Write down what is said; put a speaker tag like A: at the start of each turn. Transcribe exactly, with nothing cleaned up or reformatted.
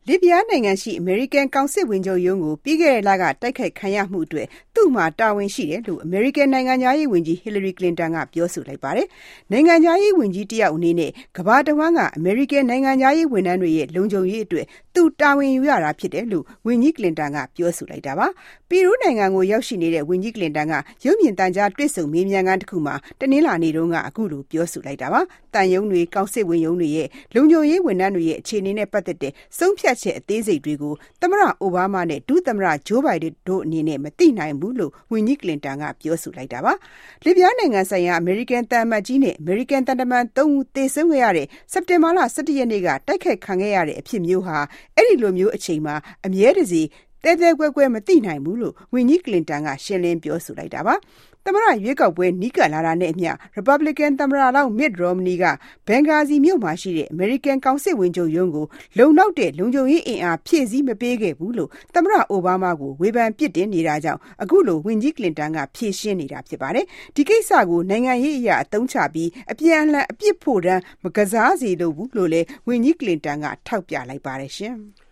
A: လစ်ဗျားနိုင်ငံရှိအမေရိကန်ကောင်စစ်ဝန်ချုပ်ရုံးကိုပြီးခဲ့တဲ့လကတိုက်ခိုက်ခံရမှုအတွက်သူ့မှာတာဝန်ရှိတယ်လို့အမေရိကန်နိုင်ငံသားရေးဝန်ကြီး Hillary Clinton ကပြောဆိုလိုက်ပါတယ်။နိုင်ငံသားရေးဝန်ကြီးတယောက်အနေနဲ့ကမ္ဘာတဝန်းကအမေရိကန်နိုင်ငံသားရေးဝန်ထမ်းတွေရဲ့လုံခြုံရေးအတွက်သူတာဝန်ယူရတာဖြစ်တယ်လို့ဝန်ကြီး Clinton ကပြောဆိုလိုက်တာပါ။ပီရူးနိုင်ငံကိုရောက်ရှိနေတဲ့ဝန်ကြီး Clinton ကရုပ်မြင်သံကြားတွေ့ဆုံမေးမြန်းခန်းတစ်ခုမှာတနင်္လာနေ့တုန်းကအခုလိုပြောဆိုလိုက်တာပါ။တန်ယုံတွေကောင်စစ်ဝန်ရုံးတွေရဲ့လုံခြုံရေးဝန်ထမ်းတွေရဲ့အခြေအနေနဲ့ပတ်သက်တဲ့ဆုံးဖြတ်ချက်အသေးစိတ်တွေကိုသမ္မတအိုဘားမားနဲ့ဒုသမ္မတဂျိုးဘိုင်ဒန်တို့အနေနဲ့မသိနိုင်ဘူးလို့ဝန်ကြီး Clinton ကပြောဆိုလိုက်တာပါ။လစ်ဗျားနိုင်ငံဆိုင်ရာအမေရိကန်သံအမတ်ကြီးနဲ့အမေရိကန်သံတမန်သုံးဦးသေဆုံးခဲ့ရတဲ့စက်တင်ဘာလ၁၁ရက်နေ့ကတိုက်ခိုက်ခံခဲ့ရတဲ့အဖြစ်မျိုးဟာအဲ့ဒီလိုမျိုးအချိန်မှာအမြဲတစေတဲတဲကွဲကွဲမသိနိုင်ဘူးလို့ဝန်ကြီး Clinton ကရှင်းလင်းပြောဆိုလိုက်တာပါ။သမ္မတရွေးကောက်ပွဲနီးကပ်လာတာနဲ့အမျှ Republican သမ္မတလောင်း Mitt Romney ကဘန်ဂါဇီမြို့မှာရှိတဲ့အမေရိကန်ကောင်စစ်ဝန်ချုပ်ရုံးကိုလုံလောက်တဲ့လုံခြုံရေးအင်အားဖြည့်ဆည်းမပေးခဲ့ဘူးလို့သမ္မတအိုဘားမားကိုဝေဖန်ပြစ်တင်နေတာကြောင့်အခုလိုဝန်ကြီး Clinton ကဖြေရှင်းနေတာဖြစ်ပါတယ်။ဒီကိစ္စကိုနိုင်ငံရေးအရာအသုံးချပြီးအပြန်အလှန်အပြစ်ဖို့တမ်းမကစားစေလိုဘူးလို့လည်းဝန်ကြီး Clinton ကထောက်ပြလိုက်ပါတယ်ရှင်။